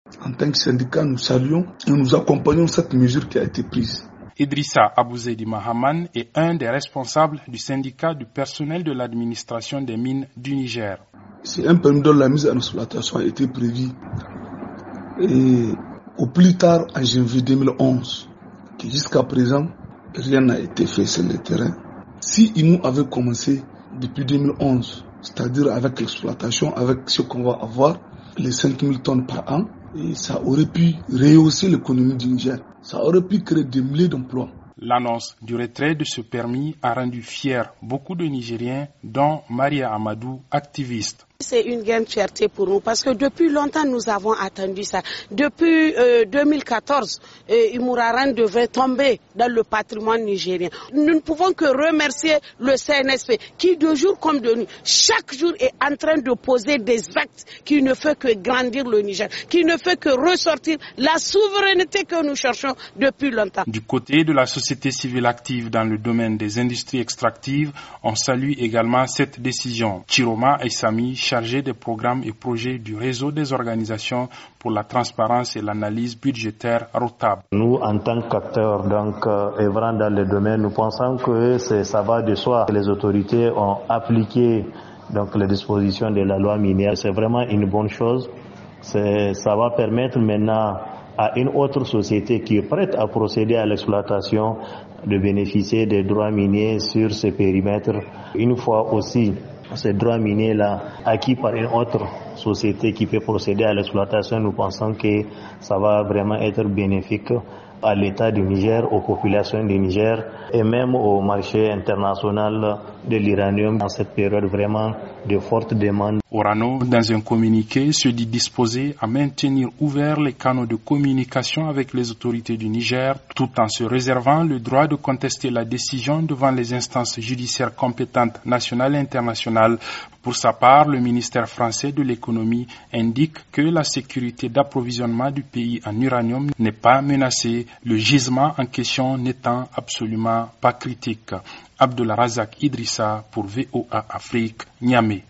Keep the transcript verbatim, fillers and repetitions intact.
En tant que syndicat, nous saluons et nous accompagnons cette mesure qui a été prise. Idrissa Abouzedi Mahaman est un des responsables du syndicat du personnel de l'administration des mines du Niger. C'est un permis dont la mise en exploitation a été prévue et au plus tard en janvier deux mille onze. Jusqu'à présent, rien n'a été fait sur le terrain. Si I M O avait commencé depuis deux mille onze, c'est-à-dire avec l'exploitation, avec ce qu'on va avoir, les cinq mille tonnes par an, et ça aurait pu rehausser l'économie du Niger. Ça aurait pu créer des milliers d'emplois. L'annonce du retrait de ce permis a rendu fiers beaucoup de Nigériens, dont Maria Amadou, activiste. C'est une grande fierté pour nous parce que depuis longtemps nous avons attendu ça. Depuis euh, deux mille quatorze, euh, Imouraren devait tomber dans le patrimoine nigérien. Nous ne pouvons que remercier le C N S P qui de jour comme de nuit, chaque jour est en train de poser des actes qui ne fait que grandir le Niger, qui ne fait que ressortir la souveraineté que nous cherchons depuis longtemps. Du côté de la société civile active dans le domaine des industries extractives, on salue également cette décision. Chiroma Aissami, chargé des programmes et projets du réseau des organisations pour la transparence et l'analyse budgétaire rotable. Nous, en tant qu'acteurs donc euh, œuvrant dans le domaine, nous pensons que ça va de soi. Les autorités ont appliqué donc les dispositions de la loi minière. C'est vraiment une bonne chose. C'est, ça va permettre maintenant à une autre société qui est prête à procéder à l'exploitation de bénéficier des droits miniers sur ce périmètre. Une fois aussi ces droits miniers-là acquis par une autre société qui peut procéder à l'exploitation, nous pensons que ça va vraiment être bénéfique à l'État du Niger, aux populations du Niger et même au marché international de l'uranium dans cette période vraiment de forte demande. Orano, dans un communiqué, se dit disposé à maintenir ouverts les canaux de communication avec les autorités du Niger, tout en se réservant le droit de contester la décision devant les instances judiciaires compétentes nationales et internationales. Pour sa part, le ministère français de l'économie indique que la sécurité d'approvisionnement du pays en uranium n'est pas menacée, le gisement en question n'étant absolument pas critique. Abdullah Razak Idrissa pour V O A Afrique, Niamey.